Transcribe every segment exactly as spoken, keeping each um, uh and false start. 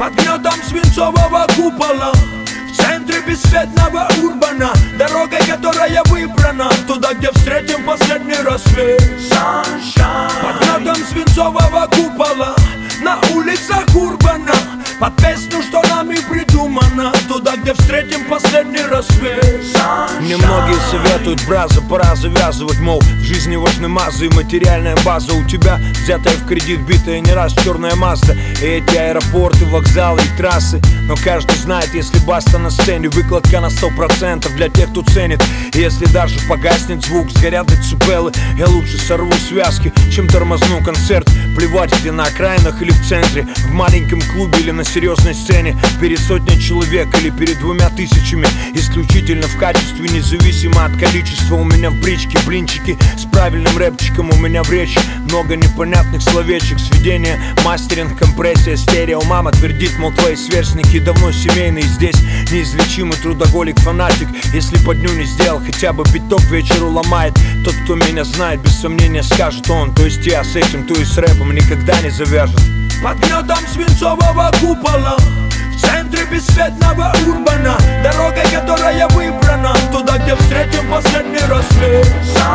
Под гнетом свинцового купола, в центре бесцветного урбана, дорогой, которая выбрана, туда, где встретим последний рассвет. Под гнетом свинцового купола, на улицах урбана, под песню, что нами придумано, туда, где встретим последний рассвет. Мне многие советуют, браза, пора завязывать, мол, в жизни важны мазы и материальная база. У тебя взятая в кредит, битая не раз черная Мазда, и эти аэропорты, вокзалы и трассы. Но каждый знает, если баста на сцене, выкладка на сто процентов для тех, кто ценит. И если даже погаснет звук, сгорят децибелы, я лучше сорву связки, чем тормозну концерт. Плевать, где на окраинах или в центре, в маленьком клубе или на серьезной сцене, перед сотней человек или перед двумя тысячами. Исключительно в качестве, независимо от количества. У меня в бричке блинчики с правильным рэпчиком, у меня в речи много непонятных словечек. Сведение, мастеринг, компрессия, стерео. Мама твердит, мол, твои сверстники давно семейные. Здесь неизлечимый трудоголик, фанатик. Если по дню не сделал хотя бы пяток, вечеру ломает. Тот, кто меня знает, без сомнения скажет он. То есть я с этим, то и с рэпом никогда не завяжет. Под гнетом свинцового купола, в центре бесцветного урбана, дорогой, которая выбрана, туда, где встретим последний рассвет.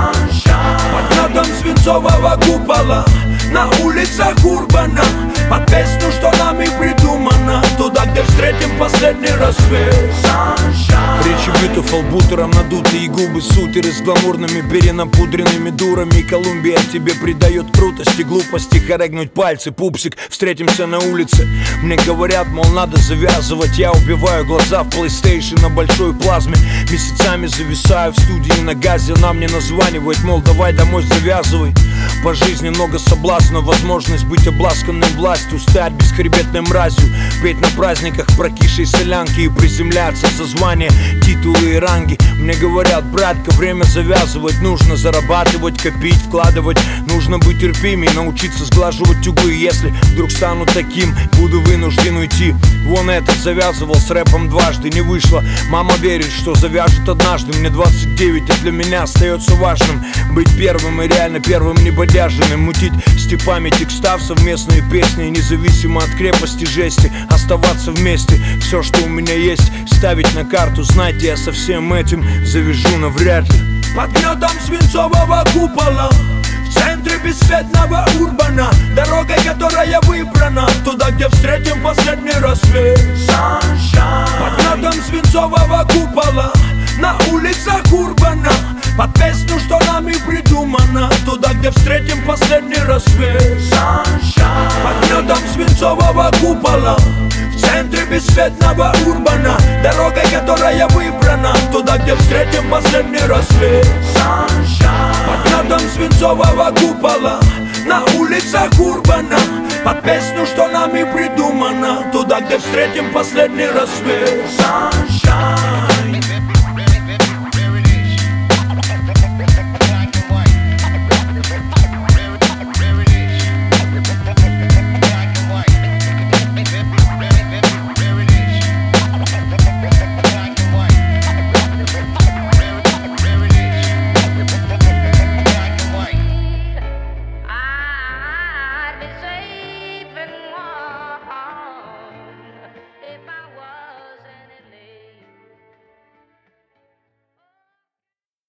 Под гнетом свинцового купола, на улицах урбана, под песню, что нами придумано, туда, где встретим последний рассвет. Речи битов, албутером надутые губы, сутеры с гламурными перенапудренными дурами. Колумбия тебе придает крутости, глупости, хорегнуть пальцы, пупсик, встретимся на улице. Мне говорят, мол, надо завязывать, я убиваю глаза в PlayStation на большой плазме. Месяцами зависаю в студии на газе, она мне названивает, мол, давай домой завязывай. По жизни много соблазнов, возможность быть обласканной властью, стать бесхребетной мразью, петь на праздниках прокисшей солянки и приземляться за звания, титулы и ранги. Мне говорят, братка, время завязывать, нужно зарабатывать, копить, вкладывать. Нужно быть терпимей, научиться сглаживать углы. Если вдруг стану таким, буду вынужден уйти. Вон этот завязывал с рэпом дважды, не вышло. Мама верит, что завяжет однажды. Мне двадцать девять, а для меня остается важным быть первым и реально первым небодяженным. Мутить степами текстав совместные песни, независимо от крепости жести, оставаться вместе. Все, что у меня есть, ставить на карту. Знаете, я со всем этим завяжу навряд ли. Под гнетом свинцового купола, в центре бесцветного урбана, дорогой, которая выбрана, туда, где встретим последний рассвет. Под гнетом свинцового купола, на улицах урбана, под песню, что нами придумано, туда, где встретим последний рассвет. Под гнетом свинцового купола, в центре бесцветного урбана, дорогой, которая выбрана, туда, где встретим последний рассвет. Под гнетом свинцового купола, на улицах урбана, под песню, что нами придумано, туда, где встретим последний рассвет.